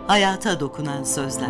Hayata dokunan sözler.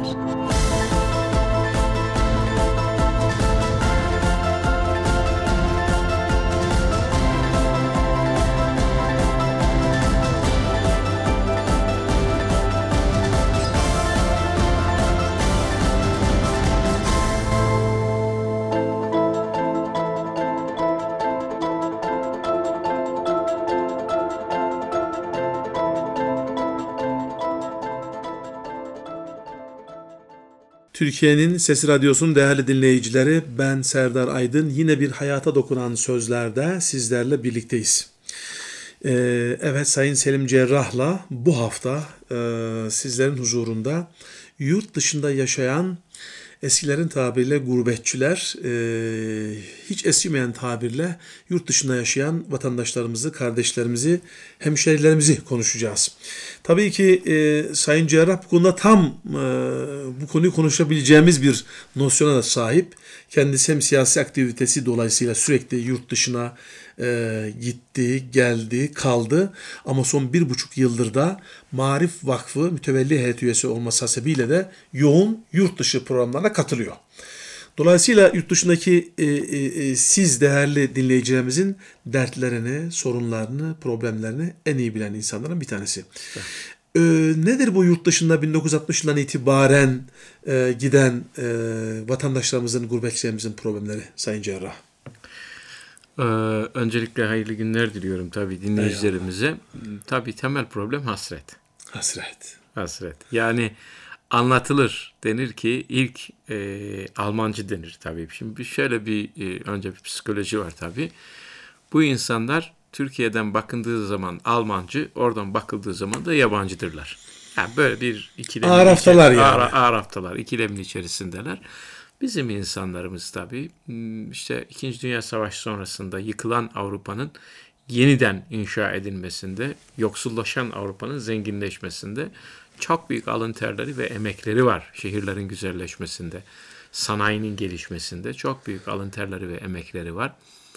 Türkiye'nin Sesi Radyosu'nun değerli dinleyicileri, ben Serdar Aydın. Yine bir hayata dokunan sözlerde sizlerle birlikteyiz. Evet, Sayın Selim Cerrah'la bu hafta sizlerin huzurunda yurt dışında yaşayan eskilerin tabiriyle gurbetçiler, hiç eskimeyen tabirle yurt dışında yaşayan vatandaşlarımızı, kardeşlerimizi, hemşerilerimizi konuşacağız. Tabii ki Sayın Cerrah bu konuda tam bu konuyu konuşabileceğimiz bir nosyona da sahip. Kendisi hem siyasi aktivitesi dolayısıyla sürekli yurt dışına gitti, geldi, kaldı. Ama son 1,5 yıldır da Maarif Vakfı mütevelli heyet üyesi olması hasebiyle de yoğun yurt dışı programlarına katılıyor. Dolayısıyla yurt dışındaki siz değerli dinleyicilerimizin dertlerini, sorunlarını, problemlerini en iyi bilen insanların bir tanesi. Nedir bu yurt dışında 1960 yılından itibaren giden vatandaşlarımızın, gurbetçilerimizin problemleri Sayın Cerrah? Öncelikle hayırlı günler diliyorum tabii dinleyicilerimize. Tabii temel problem hasret. Hasret. Yani anlatılır, denir ki ilk Almancı denir tabii. Şimdi şöyle önce bir psikoloji var tabii. Bu insanlar Türkiye'den bakıldığı zaman Almancı, oradan bakıldığı zaman da yabancıdırlar. Yani böyle bir ikilemin Araftalar, ikilemin içerisindeler. Bizim insanlarımız tabii işte 2. Dünya Savaşı sonrasında yıkılan Avrupa'nın yeniden inşa edilmesinde, yoksullaşan Avrupa'nın zenginleşmesinde çok büyük alın terleri ve emekleri var. Şehirlerin güzelleşmesinde, sanayinin gelişmesinde çok büyük alın terleri ve emekleri var.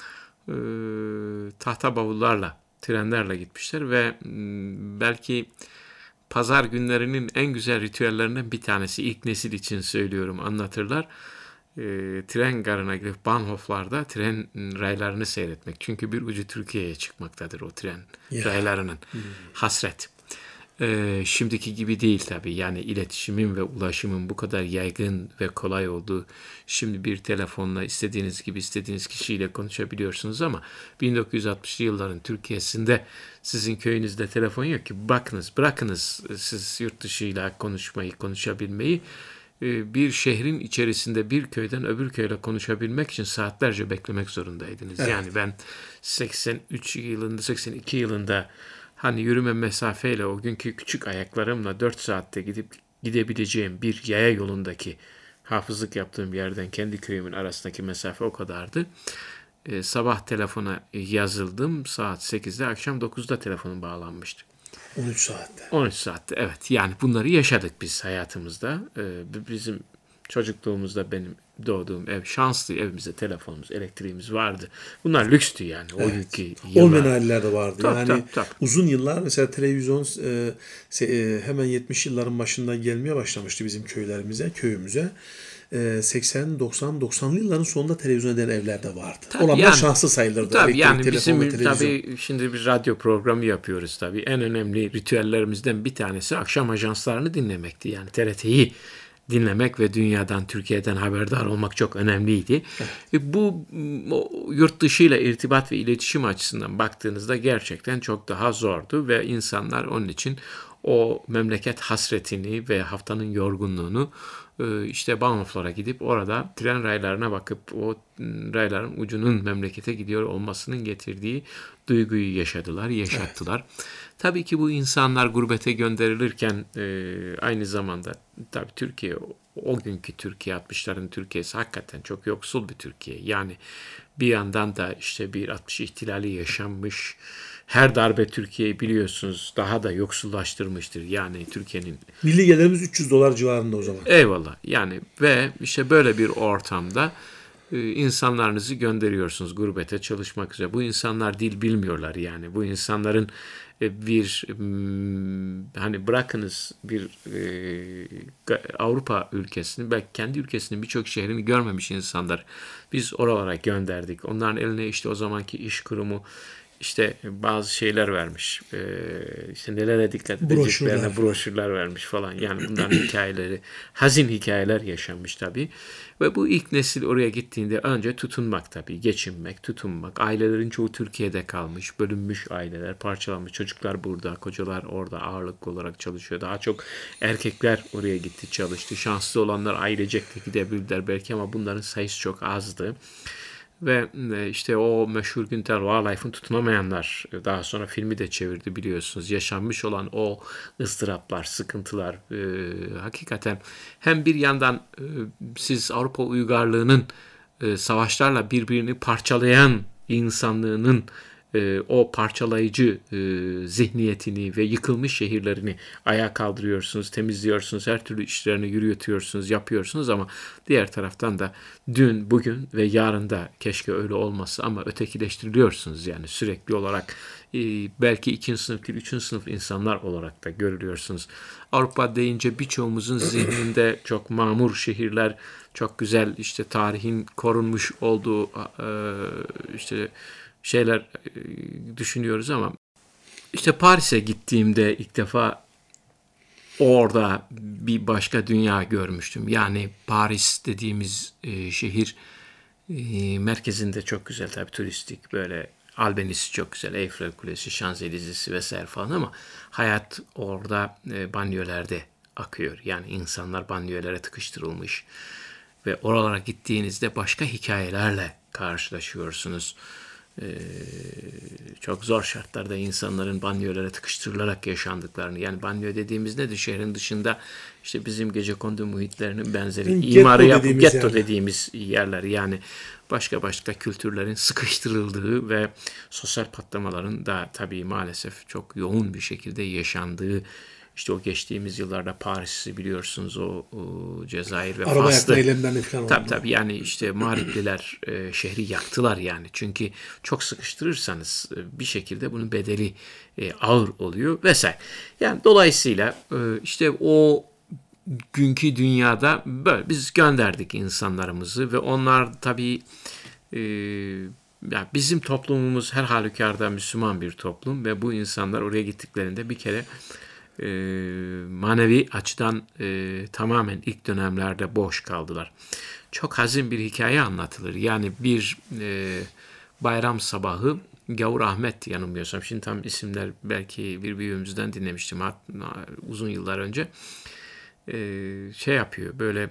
Tahta bavullarla, trenlerle gitmişler ve belki pazar günlerinin en güzel ritüellerinden bir tanesi, ilk nesil için söylüyorum, anlatırlar. Tren garına gidip Bahnhoflarda tren raylarını seyretmek. Çünkü bir ucu Türkiye'ye çıkmaktadır o tren raylarının. Hasret. Şimdiki gibi değil tabii. Yani iletişimin ve ulaşımın bu kadar yaygın ve kolay olduğu, şimdi bir telefonla istediğiniz gibi istediğiniz kişiyle konuşabiliyorsunuz ama 1960'lı yılların Türkiye'sinde sizin köyünüzde telefon yok ki. Bırakınız siz yurt dışıyla konuşabilmeyi. Bir şehrin içerisinde bir köyden öbür köyle konuşabilmek için saatlerce beklemek zorundaydınız. Evet. Yani ben 82 yılında hani yürüme mesafeyle o günkü küçük ayaklarımla 4 saatte gidebileceğim bir yaya yolundaki hafızlık yaptığım yerden kendi köyümün arasındaki mesafe o kadardı. Sabah telefona yazıldım saat 8'de, akşam 9'da telefonum bağlanmıştı. 13 saatte evet. Yani bunları yaşadık biz hayatımızda. Bizim çocukluğumuzda benim doğduğum ev şanslı, evimizde telefonumuz, elektriğimiz vardı. Bunlar lükstü yani. O günkü yıllar. Olmayan ailelerde vardı. Tabii. Uzun yıllar mesela televizyon hemen 70 yılların başında gelmeye başlamıştı bizim köyümüze. 80-90'lı yılların sonunda televizyon eden evler de vardı. Olanlar şanslı sayılırdı. Tabii yani bizim tabii şimdi bir radyo programı yapıyoruz tabii. En önemli ritüellerimizden bir tanesi akşam ajanslarını dinlemekti. Yani TRT'yi dinlemek ve dünyadan, Türkiye'den haberdar olmak çok önemliydi. Bu yurt dışıyla irtibat ve iletişim açısından baktığınızda gerçekten çok daha zordu ve insanlar onun için o memleket hasretini ve haftanın yorgunluğunu işte Bahnhoflara gidip orada tren raylarına bakıp o rayların ucunun memlekete gidiyor olmasının getirdiği duyguyu yaşattılar. Evet. Tabii ki bu insanlar gurbete gönderilirken aynı zamanda tabii Türkiye, o günkü Türkiye, 60'ların Türkiye'si hakikaten çok yoksul bir Türkiye. Yani bir yandan da işte bir 60 ihtilali yaşanmış. Her darbe Türkiye'yi biliyorsunuz daha da yoksullaştırmıştır. Yani Türkiye'nin milli gelirimiz $300 civarında o zaman. Eyvallah. Yani ve işte böyle bir ortamda insanlarınızı gönderiyorsunuz gurbete çalışmak üzere. Bu insanlar dil bilmiyorlar yani. Bu insanların hani bırakınız bir Avrupa ülkesini, belki kendi ülkesinin birçok şehrini görmemiş insanlar. Biz oralara gönderdik. Onların eline işte o zamanki iş kurumu işte bazı şeyler vermiş. İşte nelere dikkat edeceklerine broşürler vermiş falan. Yani bunların hikayeleri, hazin hikayeler yaşanmış tabii. Ve bu ilk nesil oraya gittiğinde önce tutunmak tabii. Geçinmek, tutunmak. Ailelerin çoğu Türkiye'de kalmış. Bölünmüş aileler, parçalanmış. Çocuklar burada, kocalar orada ağırlıklı olarak çalışıyor. Daha çok erkekler oraya gitti, çalıştı. Şanslı olanlar ailecek de gidebildiler belki ama bunların sayısı çok azdı. Ve işte o meşhur Günter Wallheif'in Tutunamayanlar, daha sonra filmi de çevirdi biliyorsunuz. Yaşanmış olan o ıstıraplar, sıkıntılar hakikaten hem bir yandan siz Avrupa uygarlığının savaşlarla birbirini parçalayan insanlığının o parçalayıcı zihniyetini ve yıkılmış şehirlerini ayağa kaldırıyorsunuz, temizliyorsunuz, her türlü işlerini yürütüyorsunuz, yapıyorsunuz ama diğer taraftan da dün, bugün ve yarın da keşke öyle olmasa ama ötekileştiriliyorsunuz yani sürekli olarak belki 2. sınıf değil 3. sınıf insanlar olarak da görülüyorsunuz. Avrupa deyince birçoğumuzun zihninde çok mamur şehirler, çok güzel işte tarihin korunmuş olduğu işte şeyler düşünüyoruz ama işte Paris'e gittiğimde ilk defa orada bir başka dünya görmüştüm. Yani Paris dediğimiz şehir merkezinde çok güzel tabii turistik böyle albenisi çok güzel, Eiffel Kulesi, Şanzelize'si vesaire falan ama hayat orada banliyölerde akıyor. Yani insanlar banliyölere tıkıştırılmış ve oralara gittiğinizde başka hikayelerle karşılaşıyorsunuz. Çok zor şartlarda insanların banliyölere tıkıştırılarak yaşandıklarını, yani banliyö dediğimiz nedir? Şehrin dışında işte bizim gecekondu muhitlerinin benzeri imarı yapıp getto dediğimiz yerler, yani başka kültürlerin sıkıştırıldığı ve sosyal patlamaların da tabii maalesef çok yoğun bir şekilde yaşandığı. İşte o geçtiğimiz yıllarda Paris'i biliyorsunuz, o Cezayir ve araba Fas'ta. Tabii yani işte Mağripliler şehri yaktılar yani. Çünkü çok sıkıştırırsanız bir şekilde bunun bedeli ağır oluyor vesaire. Yani dolayısıyla işte o günkü dünyada böyle biz gönderdik insanlarımızı ve onlar tabii yani bizim toplumumuz her halükarda Müslüman bir toplum ve bu insanlar oraya gittiklerinde bir kere manevi açıdan tamamen ilk dönemlerde boş kaldılar. Çok hazin bir hikaye anlatılır. Yani bir bayram sabahı Gavur Ahmet yanılmıyorsam, şimdi tam isimler belki bir büyüğümüzden dinlemiştim uzun yıllar önce, şey yapıyor böyle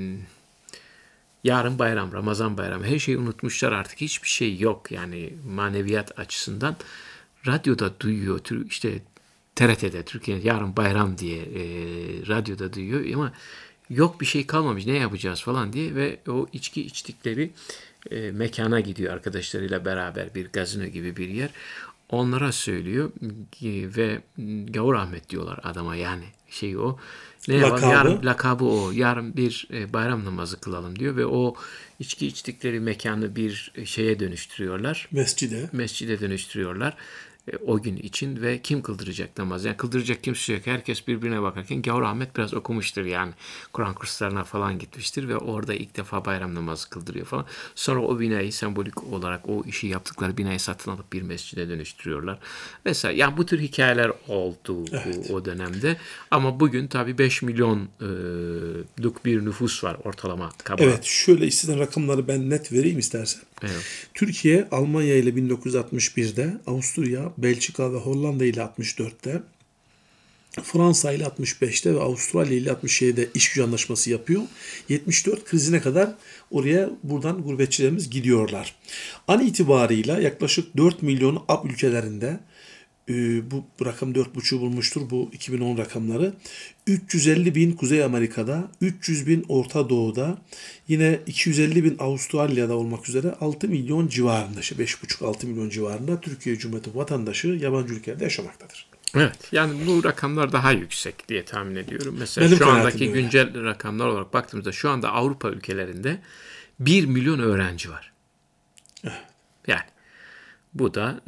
yarın bayram, Ramazan bayramı, her şeyi unutmuşlar artık, hiçbir şey yok yani maneviyat açısından. Radyoda duyuyor işte TRT'de, Türkiye'de yarın bayram diye radyoda duyuyor ama yok bir şey kalmamış, ne yapacağız falan diye ve o içki içtikleri mekana gidiyor arkadaşlarıyla beraber, bir gazino gibi bir yer. Onlara söylüyor ve Gavur Ahmet diyorlar adama, yani şey o. Yarın lakabı o. Yarın bir bayram namazı kılalım diyor ve o içki içtikleri mekanı bir şeye dönüştürüyorlar. Mescide dönüştürüyorlar. O gün için ve kim kıldıracak namaz? Yani kıldıracak kimse yok. Herkes birbirine bakarken Gavur Ahmet biraz okumuştur yani. Kur'an kurslarına falan gitmiştir ve orada ilk defa bayram namazı kıldırıyor falan. Sonra o binayı sembolik olarak o işi yaptıkları binayı satın alıp bir mescide dönüştürüyorlar. Mesela yani bu tür hikayeler oldu o dönemde. Ama bugün tabii 5 milyonluk bir nüfus var ortalama kaba. Evet, şöyle istediğin rakamları ben net vereyim istersen. Evet. Türkiye, Almanya ile 1961'de, Avusturya, Belçika ve Hollanda ile 64'te, Fransa ile 65'te ve Avustralya ile 67'de iş gücü anlaşması yapıyor. 74 krizine kadar oraya buradan gurbetçilerimiz gidiyorlar. An itibarıyla yaklaşık 4 milyon AB ülkelerinde, bu rakam 4,5'u bulmuştur bu 2010 rakamları. 350 bin Kuzey Amerika'da, 300 bin Orta Doğu'da, yine 250 bin Avustralya'da olmak üzere 6 milyon civarında, 5,5-6 milyon civarında Türkiye Cumhuriyeti vatandaşı yabancı ülkelerde yaşamaktadır. Evet, yani bu rakamlar daha yüksek diye tahmin ediyorum. Mesela benim şu andaki güncel rakamlar olarak baktığımızda şu anda Avrupa ülkelerinde 1 milyon öğrenci var. Yani bu da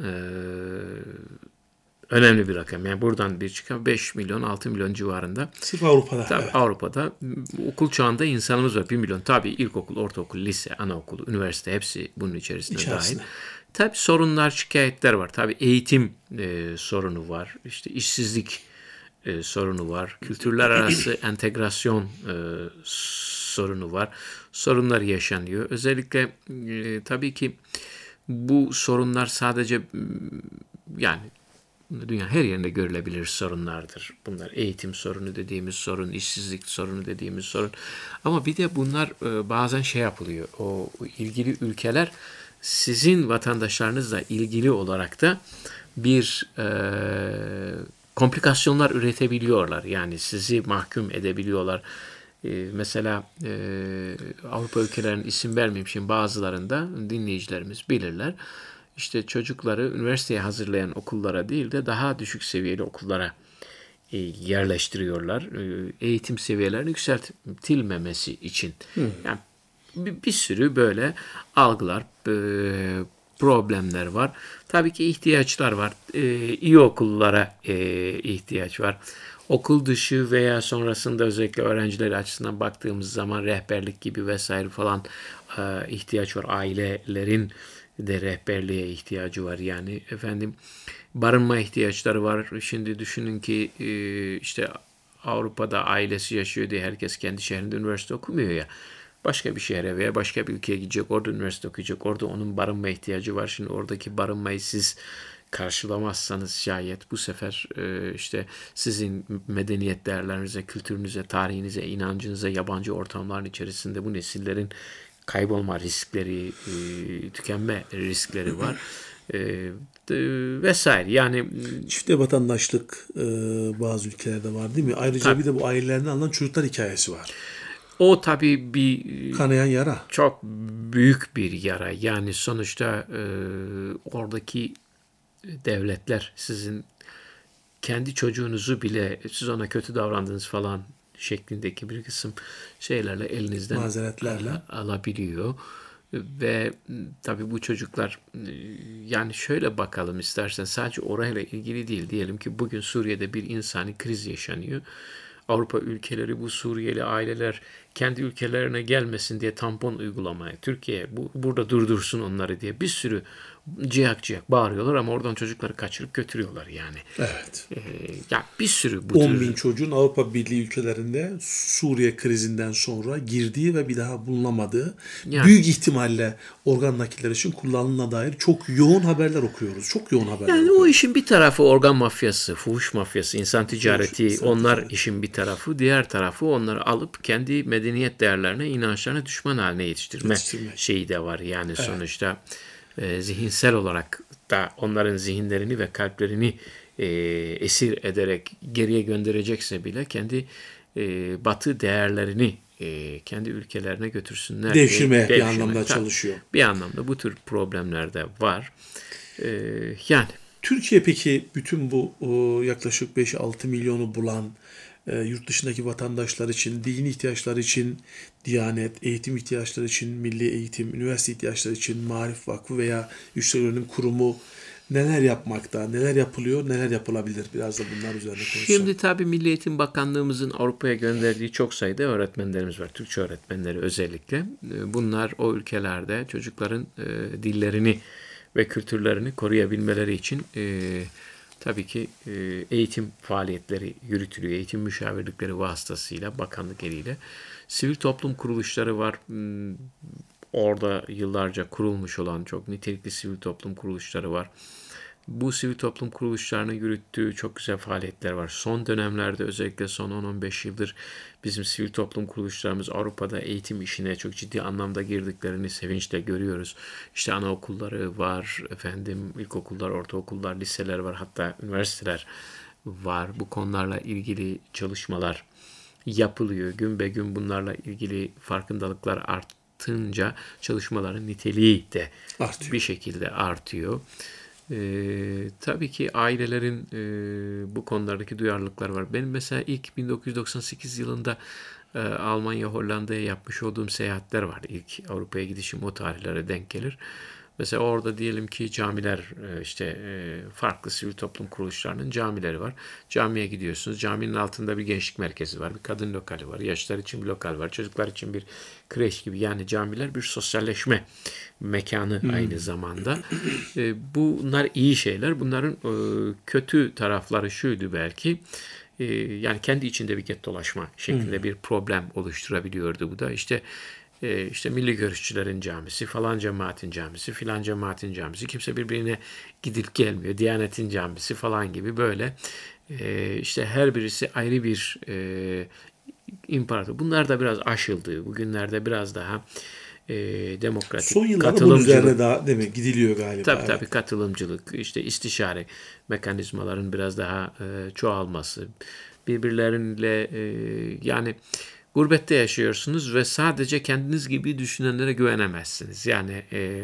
önemli bir rakam. Yani buradan bir çıkan 5 milyon, 6 milyon civarında. Sırf Avrupa'da. Tabii Avrupa'da okul çağında insanımız var. 1 milyon. Tabii ilkokul, ortaokul, lise, anaokulu, üniversite hepsi bunun içerisinde dahil. Tabii sorunlar, şikayetler var. Tabii eğitim sorunu var. İşte işsizlik sorunu var. Kültürler arası entegrasyon sorunu var. Sorunlar yaşanıyor. Özellikle tabii ki bu sorunlar sadece yani dünya her yerinde görülebilir sorunlardır. Bunlar eğitim sorunu dediğimiz sorun, işsizlik sorunu dediğimiz sorun. Ama bir de bunlar bazen şey yapılıyor. O ilgili ülkeler sizin vatandaşlarınızla ilgili olarak da bir komplikasyonlar üretebiliyorlar. Yani sizi mahkum edebiliyorlar. Mesela Avrupa ülkelerinin isim vermeyeyim şimdi bazılarında dinleyicilerimiz bilirler. İşte çocukları üniversiteye hazırlayan okullara değil de daha düşük seviyeli okullara yerleştiriyorlar. Eğitim seviyelerini yükseltilmemesi için. Yani bir sürü böyle algılar, problemler var. Tabii ki ihtiyaçlar var. İyi okullara ihtiyaç var. Okul dışı veya sonrasında özellikle öğrenciler açısından baktığımız zaman rehberlik gibi vesaire falan ihtiyaç var. Ailelerin de rehberliğe ihtiyacı var. Yani barınma ihtiyaçları var. Şimdi düşünün ki işte Avrupa'da ailesi yaşıyor diye herkes kendi şehrinde üniversite okumuyor ya. Başka bir şehre veya başka bir ülkeye gidecek, orada üniversite okuyacak, orada onun barınma ihtiyacı var. Şimdi oradaki barınmayı siz karşılamazsanız şayet bu sefer işte sizin medeniyet değerlerinize, kültürünüze, tarihinize, inancınıza, yabancı ortamların içerisinde bu nesillerin kaybolma riskleri, tükenme riskleri var. Vesaire. Yani çifte vatandaşlık bazı ülkelerde var değil mi? Ayrıca tabii. Bir de bu ailelerden alınan çocuklar hikayesi var. O tabii bir kanayan yara. Çok büyük bir yara. Yani sonuçta oradaki devletler sizin kendi çocuğunuzu bile siz ona kötü davrandınız falan şeklindeki bir kısım şeylerle elinizden mazeretlerle alabiliyor. Ve tabii bu çocuklar yani şöyle bakalım istersen sadece orayla ilgili değil. Diyelim ki bugün Suriye'de bir insani kriz yaşanıyor. Avrupa ülkeleri bu Suriyeli aileler kendi ülkelerine gelmesin diye tampon uygulamaya, Türkiye burada durdursun onları diye bir sürü ciyak bağırıyorlar ama oradan çocukları kaçırıp götürüyorlar yani. Evet. Ya bir sürü 10 bin çocuğun Avrupa Birliği ülkelerinde Suriye krizinden sonra girdiği ve bir daha bulunamadığı büyük ihtimalle organ nakilleri için kullanıldığına dair çok yoğun haberler okuyoruz. Çok yoğun haberler yani okuyoruz. O işin bir tarafı organ mafyası, fuhuş mafyası, insan ticareti, onlar işin bir tarafı. Diğer tarafı onları alıp kendi medeniyet değerlerine, inançlarına düşman haline yetiştirme şeyi de var. Yani sonuçta zihinsel olarak da onların zihinlerini ve kalplerini esir ederek geriye gönderecekse bile kendi batı değerlerini kendi ülkelerine götürsünler. Devşirmeye bir anlamda çalışıyor. Bir anlamda bu tür problemler de var. Yani. Türkiye peki bütün bu yaklaşık 5-6 milyonu bulan yurt dışındaki vatandaşlar için, dini ihtiyaçları için Diyanet, eğitim ihtiyaçları için Milli Eğitim, üniversite ihtiyaçları için Maarif Vakfı veya Yüksek Öğrenim Kurumu neler yapmakta, neler yapılıyor, neler yapılabilir? Biraz da bunlar üzerine konuşalım. Şimdi tabii Milli Eğitim Bakanlığımızın Avrupa'ya gönderdiği çok sayıda öğretmenlerimiz var. Türkçe öğretmenleri özellikle. Bunlar o ülkelerde çocukların dillerini ve kültürlerini koruyabilmeleri için tabii ki eğitim faaliyetleri yürütülüyor. Eğitim müşavirlikleri vasıtasıyla, bakanlık eliyle. Sivil toplum kuruluşları var. Orada yıllarca kurulmuş olan çok nitelikli sivil toplum kuruluşları var. Bu sivil toplum kuruluşlarının yürüttüğü çok güzel faaliyetler var. Son dönemlerde özellikle son 10-15 yıldır bizim sivil toplum kuruluşlarımız Avrupa'da eğitim işine çok ciddi anlamda girdiklerini sevinçle görüyoruz. İşte anaokulları var, ilkokullar, ortaokullar, liseler var, hatta üniversiteler var. Bu konularla ilgili çalışmalar yapılıyor. Gün be gün bunlarla ilgili farkındalıklar artınca çalışmaların niteliği de bir şekilde artıyor. Tabii ki ailelerin bu konulardaki duyarlılıklar var. Benim mesela ilk 1998 yılında Almanya, Hollanda'ya yapmış olduğum seyahatler var. İlk Avrupa'ya gidişim o tarihlere denk gelir. Mesela orada diyelim ki camiler, farklı sivil toplum kuruluşlarının camileri var. Camiye gidiyorsunuz. Caminin altında bir gençlik merkezi var. Bir kadın lokali var. Yaşlılar için bir lokal var. Çocuklar için bir kreş gibi. Yani camiler bir sosyalleşme mekanı aynı zamanda. Bunlar iyi şeyler. Bunların kötü tarafları şuydu belki. Yani kendi içinde bir gettolaşma şeklinde bir problem oluşturabiliyordu bu da. İşte milli görüşçülerin camisi, falan cemaatin camisi, filan cemaatin camisi. Kimse birbirine gidip gelmiyor. Diyanetin camisi falan gibi böyle. İşte her birisi ayrı bir imparator. Bunlar da biraz aşıldı. Bugünlerde biraz daha demokratik, son yıllarda bunun katılımcılık. üzerine daha değil mi? Gidiliyor galiba. Tabii katılımcılık, işte istişare mekanizmaların biraz daha çoğalması. Birbirleriyle yani gurbette yaşıyorsunuz ve sadece kendiniz gibi düşünenlere güvenemezsiniz. Yani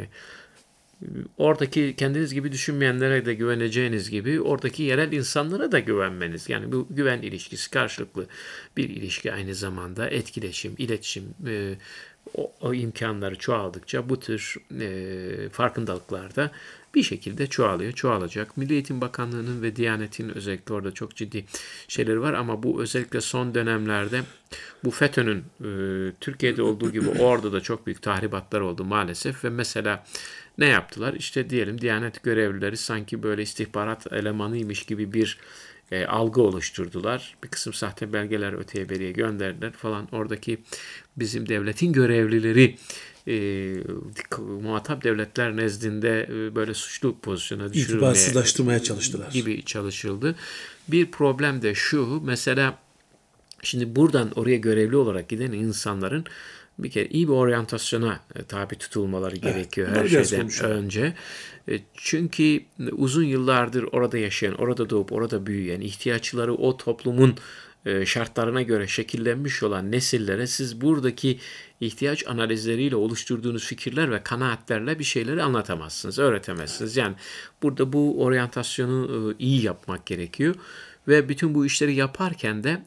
oradaki kendiniz gibi düşünmeyenlere de güveneceğiniz gibi oradaki yerel insanlara da güvenmeniz. Yani bu güven ilişkisi karşılıklı bir ilişki aynı zamanda etkileşim, iletişim o imkanları çoğaldıkça bu tür farkındalıklar da bir şekilde çoğalıyor, çoğalacak. Milli Eğitim Bakanlığı'nın ve Diyanet'in özellikle orada çok ciddi şeyleri var ama bu özellikle son dönemlerde bu FETÖ'nün Türkiye'de olduğu gibi orada da çok büyük tahribatlar oldu maalesef ve mesela ne yaptılar? İşte diyelim Diyanet görevlileri sanki böyle istihbarat elemanıymış gibi bir algı oluşturdular. Bir kısım sahte belgeler öteye beriye gönderdiler falan. Oradaki bizim devletin görevlileri muhatap devletler nezdinde böyle suçlu pozisyona düşürülmeye İtibarsızlaştırmaya çalıştılar. Gibi çalışıldı. Bir problem de şu, mesela şimdi buradan oraya görevli olarak giden insanların bir kere iyi bir oryantasyona tabi tutulmaları gerekiyor her şeyden önce. Çünkü uzun yıllardır orada yaşayan, orada doğup orada büyüyen, ihtiyaçları o toplumun şartlarına göre şekillenmiş olan nesillere siz buradaki ihtiyaç analizleriyle oluşturduğunuz fikirler ve kanaatlerle bir şeyleri anlatamazsınız, öğretemezsiniz. Yani burada bu oryantasyonu iyi yapmak gerekiyor ve bütün bu işleri yaparken de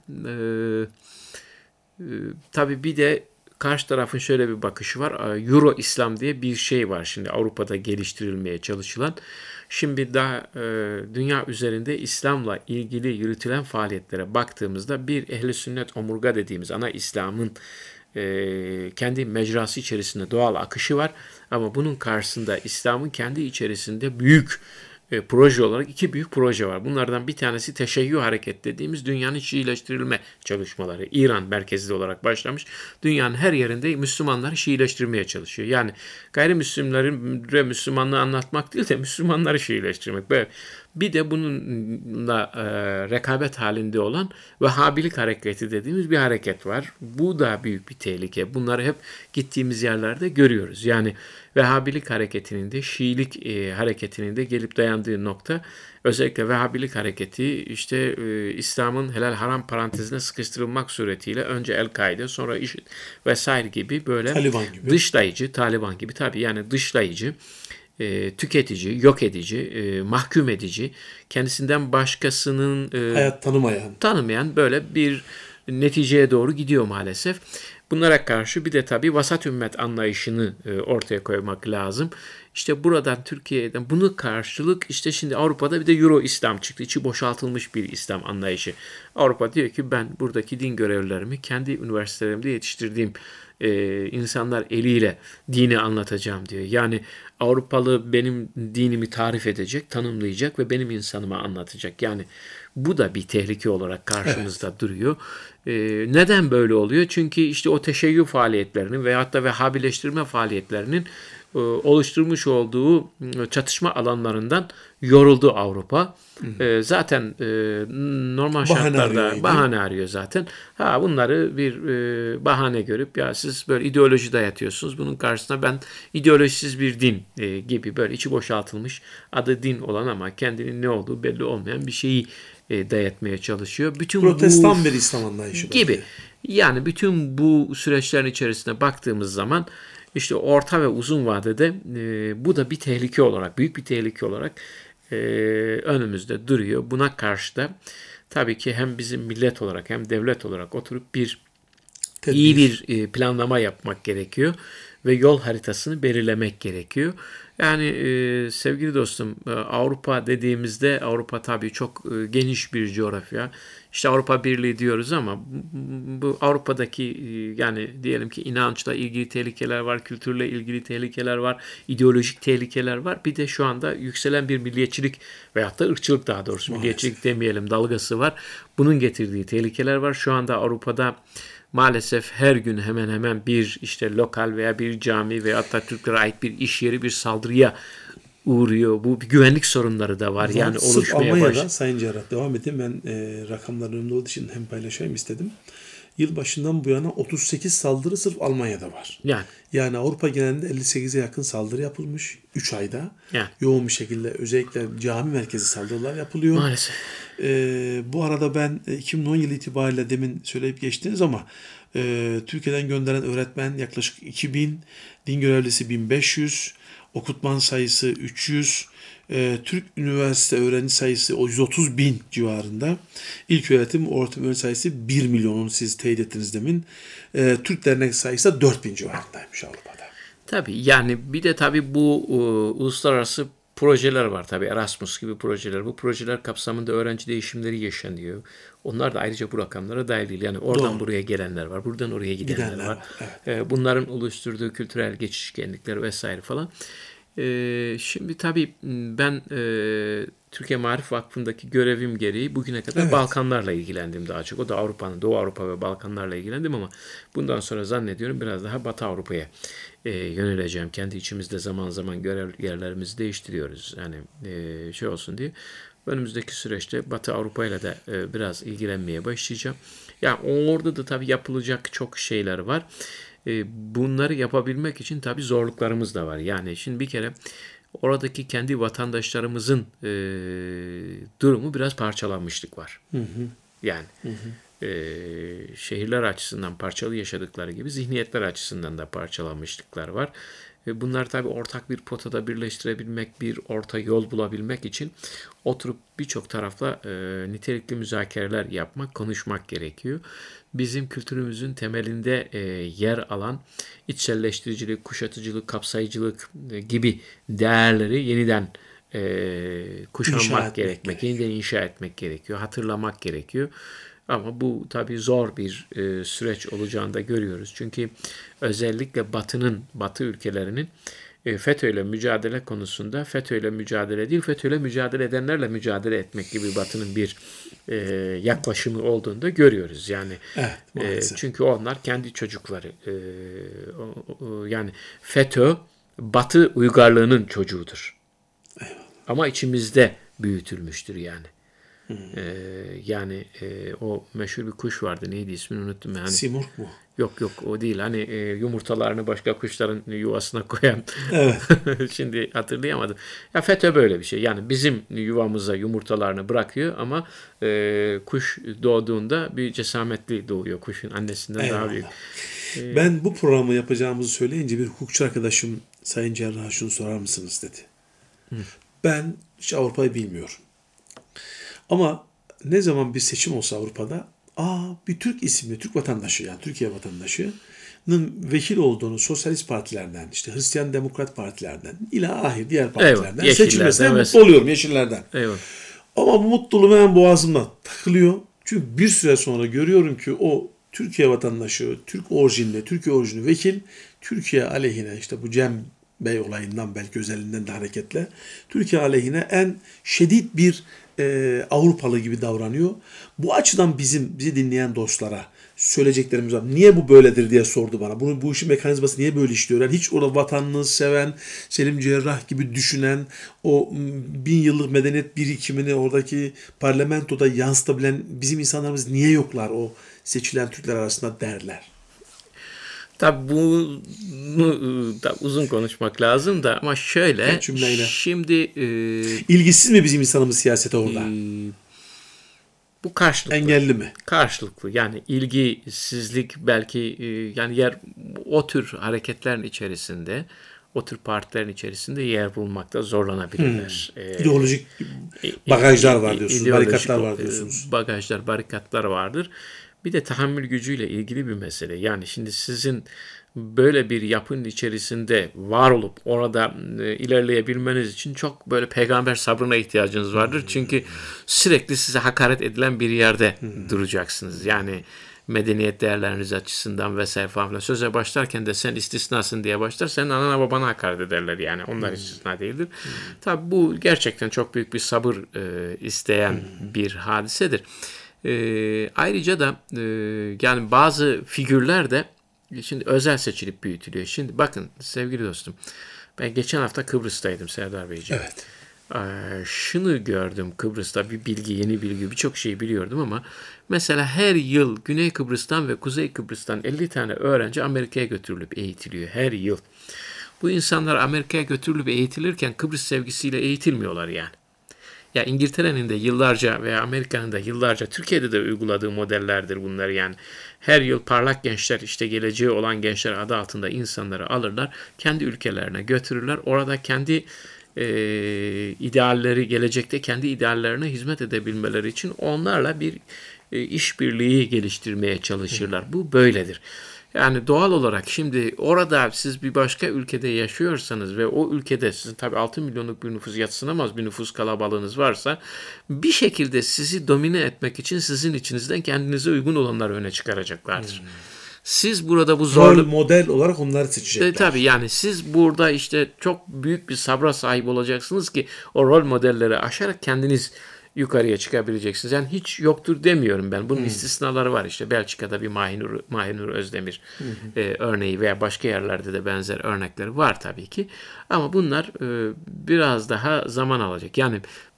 tabii bir de karşı tarafın şöyle bir bakışı var. Euro İslam diye bir şey var şimdi Avrupa'da geliştirilmeye çalışılan. Şimdi daha dünya üzerinde İslam'la ilgili yürütülen faaliyetlere baktığımızda bir ehl-i sünnet omurga dediğimiz ana İslam'ın kendi mecrası içerisinde doğal akışı var. Ama bunun karşısında İslam'ın kendi içerisinde büyük proje olarak iki büyük proje var. Bunlardan bir tanesi Teşeyyü Hareket dediğimiz dünyanın Şiileştirilme çalışmaları. İran merkezli olarak başlamış. Dünyanın her yerinde Müslümanları Şiileştirmeye çalışıyor. Yani gayrimüslimlere Müslümanlığı anlatmak değil de Müslümanları Şiileştirmek. Bir de bununla rekabet halinde olan Vehhabilik hareketi dediğimiz bir hareket var. Bu da büyük bir tehlike. Bunları hep gittiğimiz yerlerde görüyoruz. Yani Vehhabilik hareketinin de Şiilik hareketinin de gelip dayandığı nokta özellikle Vehhabilik hareketi işte İslam'ın helal haram parantezine sıkıştırılmak suretiyle önce El-Kaide sonra IŞİD vesaire gibi böyle dışlayıcı, Taliban gibi tabii yani dışlayıcı, tüketici, yok edici, mahkum edici, kendisinden başkasının hayat tanımayan böyle bir neticeye doğru gidiyor maalesef. Bunlara karşı bir de tabii vasat ümmet anlayışını ortaya koymak lazım. İşte buradan Türkiye'den bunu karşılık işte şimdi Avrupa'da bir de Euro İslam çıktı. İçi boşaltılmış bir İslam anlayışı. Avrupa diyor ki ben buradaki din görevlilerimi kendi üniversitelerimde yetiştirdiğim insanlar eliyle dini anlatacağım diyor. Yani Avrupalı benim dinimi tarif edecek, tanımlayacak ve benim insanıma anlatacak. Yani bu da bir tehlike olarak karşımızda duruyor. Neden böyle oluyor? Çünkü işte o teşeyyü faaliyetlerinin veyahut da Vehhabileştirme faaliyetlerinin oluşturmuş olduğu çatışma alanlarından yoruldu Avrupa. Zaten normal şartlarda bahane arıyor zaten. Bunları bir bahane görüp ya siz böyle ideoloji dayatıyorsunuz. Bunun karşısına ben ideolojisiz bir din gibi böyle içi boşaltılmış adı din olan ama kendinin ne olduğu belli olmayan bir şeyi dayatmaya çalışıyor. Bütün Protestan bir İslam anlayışı gibi. Yani bütün bu süreçlerin içerisine baktığımız zaman işte orta ve uzun vadede bu da bir tehlike olarak, büyük bir tehlike olarak önümüzde duruyor. Buna karşı da tabii ki hem bizim millet olarak hem devlet olarak oturup bir iyi bir planlama yapmak gerekiyor ve yol haritasını belirlemek gerekiyor. Yani sevgili dostum, Avrupa dediğimizde Avrupa tabii çok geniş bir coğrafya. İşte Avrupa Birliği diyoruz ama bu Avrupa'daki yani diyelim ki inançla ilgili tehlikeler var, kültürle ilgili tehlikeler var, ideolojik tehlikeler var. Bir de şu anda yükselen bir milliyetçilik veyahut da ırkçılık, daha doğrusu milliyetçilik demeyelim, dalgası var. Bunun getirdiği tehlikeler var. Şu anda Avrupa'da maalesef her gün hemen hemen bir işte lokal veya bir cami veya hatta Türklere ait bir iş yeri bir saldırıya uğruyor. Bu bir güvenlik sorunları da var. Yani oluşmaya başladı. Sayın Cerrah, devam edeyim. Ben rakamların önünde olduğu için hem paylaşayım istedim. Yılbaşından bu yana 38 saldırı sırf Almanya'da var. Yani Avrupa genelinde 58'e yakın saldırı yapılmış 3 ayda. Yoğun bir şekilde özellikle cami merkezi saldırılar yapılıyor. Maalesef. Bu arada ben 2010 yılı itibariyle demin söyleyip geçtiniz ama Türkiye'den gönderen öğretmen yaklaşık 2000, din görevlisi 1500, okutman sayısı 300, Türk üniversite öğrenci sayısı 130 bin civarında. İlköğretim, ortaöğretim öğrenci sayısı 1 milyonun siz teyit ettiniz demin. Türk dernek sayısı 4000 civarındaymış Avrupa'da. Tabii yani bir de tabii bu uluslararası projeler var tabii, Erasmus gibi projeler. Bu projeler kapsamında öğrenci değişimleri yaşanıyor. Onlar da ayrıca bu rakamlara dahil değil. Yani oradan buraya gelenler var, buradan oraya gidenler var. Evet. Bunların oluşturduğu kültürel geçişkenlikler vesaire falan. Şimdi tabii ben Türkiye Maarif Vakfı'ndaki görevim gereği bugüne kadar Balkanlarla ilgilendim daha çok. O da Avrupa'nın, Doğu Avrupa ve Balkanlarla ilgilendim ama bundan sonra zannediyorum biraz daha Batı Avrupa'ya yöneleceğim. Kendi içimizde zaman zaman görev yerlerimizi değiştiriyoruz. Yani şey olsun diye. Önümüzdeki süreçte Batı Avrupa ile de biraz ilgilenmeye başlayacağım. Yani orada da tabii yapılacak çok şeyler var. Bunları yapabilmek için tabii zorluklarımız da var. Yani şimdi bir kere oradaki kendi vatandaşlarımızın durumu biraz parçalanmışlık var. Yani şehirler açısından parçalı yaşadıkları gibi zihniyetler açısından da parçalanmışlıklar var. Bunlar tabii ortak bir potada birleştirebilmek, bir orta yol bulabilmek için oturup birçok tarafla nitelikli müzakereler yapmak, konuşmak gerekiyor. Bizim kültürümüzün temelinde yer alan içselleştiricilik, kuşatıcılık, kapsayıcılık gibi değerleri yeniden kuşanmak gerekmek, yeniden inşa etmek gerekiyor, hatırlamak gerekiyor. Ama bu tabii zor bir süreç olacağını da görüyoruz. Çünkü özellikle Batı ülkelerinin FETÖ'yle mücadele konusunda FETÖ'yle mücadele değil, FETÖ'yle mücadele edenlerle mücadele etmek gibi Batı'nın bir yaklaşımı olduğunu da görüyoruz. Yani çünkü onlar kendi çocukları, yani FETÖ Batı uygarlığının çocuğudur. Ama içimizde büyütülmüştür yani. Yani o meşhur bir kuş vardı. Neydi ismini unuttum yani. Simurg mu? Yok o değil. Hani yumurtalarını başka kuşların yuvasına koyan. Şimdi hatırlayamadım. Ya FETÖ böyle bir şey. Yani bizim yuvamıza yumurtalarını bırakıyor ama kuş doğduğunda bir cesametli doğuyor. Kuşun annesinden daha büyük. Ben bu programı yapacağımızı söyleyince bir hukukçu arkadaşım, Sayın Cerrah, şunu sorar mısınız dedi. Ben hiç Avrupa'yı bilmiyorum. Ama ne zaman bir seçim olsa Avrupa'da bir Türk isimli, Türk vatandaşı, yani Türkiye vatandaşının vekil olduğunu sosyalist partilerden, işte Hristiyan Demokrat partilerden, ilahir diğer partilerden seçilmesine mutlu oluyorum, Yeşillerden. Ama bu mutluluğum hemen boğazımda takılıyor. Çünkü bir süre sonra görüyorum ki o Türkiye vatandaşı, Türk orijinli, Türkiye orijinli vekil, Türkiye aleyhine, işte bu Cem Bey olayından belki özelinden de hareketle, Türkiye aleyhine en şiddet bir Avrupalı gibi davranıyor. Bu açıdan bizi dinleyen dostlara söyleyeceklerimiz var. Niye bu böyledir diye sordu bana. Bu işin mekanizması niye böyle işliyor? Yani hiç orada vatanını seven, Selim Cerrah gibi düşünen, o 1000 yıllık medeniyet birikimini oradaki parlamentoda yansıtabilen bizim insanlarımız niye yoklar o seçilen Türkler arasında derler. Tabii bunu uzun konuşmak lazım da ama şöyle şimdi ilgisiz mi bizim insanımız siyasete orada? Bu karşılıklı. Engelli mi? Karşılıklı. Yani ilgisizlik belki yani o tür hareketlerin içerisinde, o tür partilerin içerisinde yer bulmakta zorlanabilirler. İdeolojik bagajlar var diyorsunuz, barikatlar var diyorsunuz. Barikatlar vardır. Bir de tahammül gücüyle ilgili bir mesele. Yani şimdi sizin böyle bir yapının içerisinde var olup orada ilerleyebilmeniz için çok böyle peygamber sabrına ihtiyacınız vardır. Çünkü sürekli size hakaret edilen bir yerde duracaksınız. Yani medeniyet değerleriniz açısından vesaire falan. Söze başlarken de sen istisnasın diye başlar. Senin anana babana hakaret ederler yani. Onlar istisna değildir. Tabii bu gerçekten çok büyük bir sabır isteyen bir hadisedir. Ayrıca da yani bazı figürler de şimdi özel seçilip büyütülüyor. Şimdi bakın sevgili dostum, ben geçen hafta Kıbrıs'taydım Serdar Beyciğim. Evet. Şunu gördüm Kıbrıs'ta, bir bilgi, yeni bilgi, birçok şey biliyordum ama mesela her yıl Güney Kıbrıs'tan ve Kuzey Kıbrıs'tan 50 tane öğrenci Amerika'ya götürülüp eğitiliyor her yıl. Bu insanlar Amerika'ya götürülüp eğitilirken Kıbrıs sevgisiyle eğitilmiyorlar yani. Ya İngiltere'nin de yıllarca veya Amerika'nın da yıllarca Türkiye'de de uyguladığı modellerdir bunlar yani. Her yıl parlak gençler, işte geleceği olan gençler adı altında insanları alırlar, kendi ülkelerine götürürler. Orada kendi idealleri, gelecekte kendi ideallerine hizmet edebilmeleri için onlarla bir işbirliği geliştirmeye çalışırlar. Bu böyledir. Yani doğal olarak şimdi orada siz bir başka ülkede yaşıyorsanız ve o ülkede sizin tabii 6 milyonluk bir nüfus, yadsınamaz bir nüfus kalabalığınız varsa bir şekilde sizi domine etmek için sizin içinizden kendinize uygun olanları öne çıkaracaklardır. Siz burada bu zorluk... model olarak onları seçecekler. Tabii yani siz burada işte çok büyük bir sabra sahip olacaksınız ki o rol modelleri aşarak kendiniz yukarıya çıkabileceksiniz. Yani hiç yoktur demiyorum ben. Bunun istisnaları var. İşte Belçika'da bir Mahinur Özdemir örneği veya başka yerlerde de benzer örnekleri var tabii ki. Ama bunlar biraz daha zaman alacak. Yani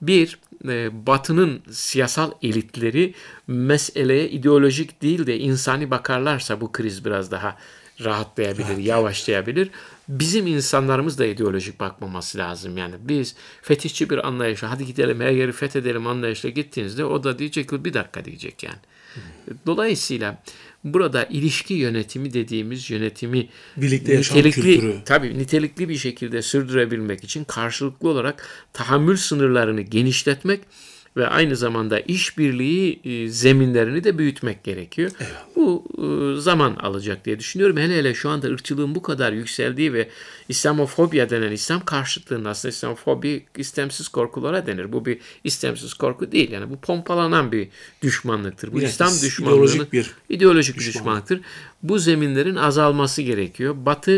Batı'nın siyasal elitleri meseleye ideolojik değil de insani bakarlarsa bu kriz biraz daha rahatlayabilir, yavaşlayabilir. Bizim insanlarımız da ideolojik bakmaması lazım. Yani biz fetişçi bir anlayışla hadi gidelim her yeri fethedelim anlayışla gittiğinizde o da diyecek ki bir dakika diyecek yani. Dolayısıyla burada ilişki yönetimi dediğimiz yönetimi birlikte yaşam kültürü. Tabii nitelikli bir şekilde sürdürebilmek için karşılıklı olarak tahammül sınırlarını genişletmek ve aynı zamanda işbirliği zeminlerini de büyütmek gerekiyor. Evet. Bu zaman alacak diye düşünüyorum. Hele şu anda ırkçılığın bu kadar yükseldiği ve İslamofobya denen İslam karşıtlığının aslında İslamofobi istemsiz korkulara denir. Bu bir istemsiz korku değil. Yani bu pompalanan bir düşmanlıktır. Bu İslam düşmanlığının ideolojik bir düşmanlıktır. Bu zeminlerin azalması gerekiyor. Batı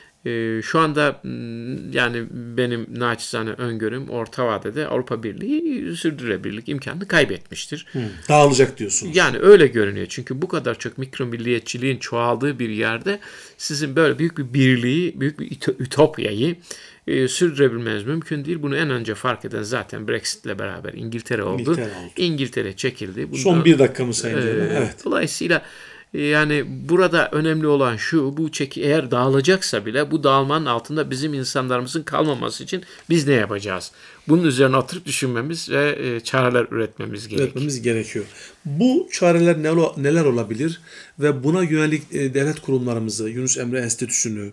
şu anda yani benim naçizane öngörüm orta vadede Avrupa Birliği sürdürülebilirlik imkanını kaybetmiştir. Dağılacak diyorsunuz. Yani öyle görünüyor. Çünkü bu kadar çok mikro milliyetçiliğin çoğaldığı bir yerde sizin böyle büyük bir birliği, büyük bir ütopyayı sürdürebilmeniz mümkün değil. Bunu en önce fark eden zaten Brexit'le beraber İngiltere oldu. İngiltere çekildi. Son bir dakika mı Sayın Ceylan? Evet. Dolayısıyla yani burada önemli olan şu, bu eğer dağılacaksa bile bu dağılmanın altında bizim insanlarımızın kalmaması için biz ne yapacağız? Bunun üzerine oturup düşünmemiz ve çareler üretmemiz gerekiyor. Bu çareler neler olabilir ve buna yönelik devlet kurumlarımızı, Yunus Emre Enstitüsü'nü,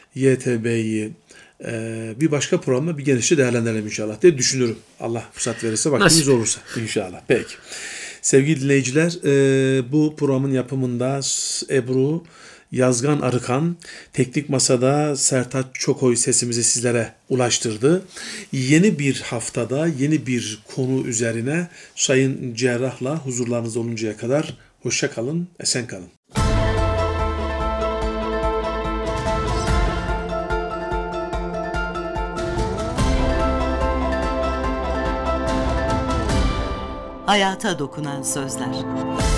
YTB'yi bir başka programda bir genişçe değerlendirelim inşallah diye düşünürüm. Allah fırsat verirse, vaktimiz olursa inşallah. Peki. Sevgili dinleyiciler, bu programın yapımında Ebru Yazgan Arıkan, teknik masada Sertaç Çokoy sesimizi sizlere ulaştırdı. Yeni bir haftada yeni bir konu üzerine Sayın Cerrah'la huzurlarınızda oluncaya kadar hoşça kalın, esen kalın. Hayata dokunan sözler.